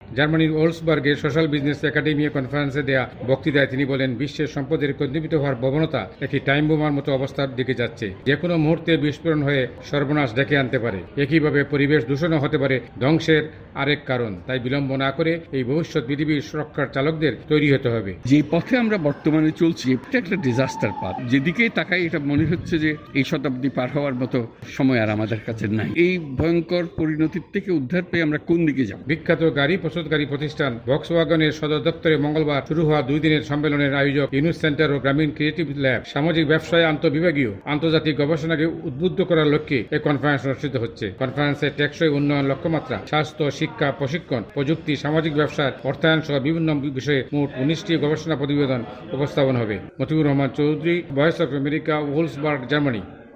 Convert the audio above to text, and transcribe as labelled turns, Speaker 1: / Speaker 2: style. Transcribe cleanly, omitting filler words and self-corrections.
Speaker 1: জার্মানির ওলসবার্গের social business academy কনফারেন্সে দেয়া বক্তৃতায় তিনি বলেন, বিশ্বের সম্পদের কেন্দ্রীভূত হওয়ার প্রবণতা একটি টাইম বোমার মতো অবস্থার দিকে যাচ্ছে। যে কোনো মুহূর্তে বিস্ফোরণ হয়ে সর্বনাশ ডেকে আনতে পারে। একইভাবে পরিবেশ দূষণও হতে পারে ধ্বংসের আরেক কারণ। তাই বিলম্ব না করে এই ভবিষ্যৎ পৃথিবীর সুরক্ষার চালকদের তৈরি হতে হবে।
Speaker 2: যে পথে আমরা বর্তমানে চলছি এটা একটা ডিজাস্টার পাথ। যেদিকে তাকাই এটা মনে হচ্ছে যে এই শতাব্দী পার হওয়ার মতো সময় আর আমাদের কাছে নাই। এই ভয়ঙ্কর পরিণতির থেকে উদ্ধার পেয়ে আমরা কোন দিকে যাব?
Speaker 1: বিখ্যাত গাড়ি প্রস্তুতকারী প্রতিষ্ঠান ভক্সওয়াগনের সদর দপ্তরে মঙ্গলবার শুরু হওয়া 2 দিনের সম্মেলনের আয়োজক ইউনুস সেন্টার ও গ্রামীণ ক্রিয়েটিভ ল্যাব সামাজিক ব্যবসায় আন্তঃবিভাগীয় আন্তর্জাতিক গবেষণাকে উদ্বুদ্ধ করার লক্ষ্যে এই কনফারেন্স অনুষ্ঠিত হচ্ছে। কনফারেন্সে টেকসই উন্নয়ন লক্ষ্যমাত্রা, স্বাস্থ্য, শিক্ষা, প্রশিক্ষণ, প্রযুক্তি, সামাজিক ব্যবসার অর্থায়ন সহ বিভিন্ন বিষয়ে মোট 19টি গবেষণা প্রতিবেদন উপস্থাপন হবে। Motiur Rahman Chowdhury, voice of America, Olsberg, Germany.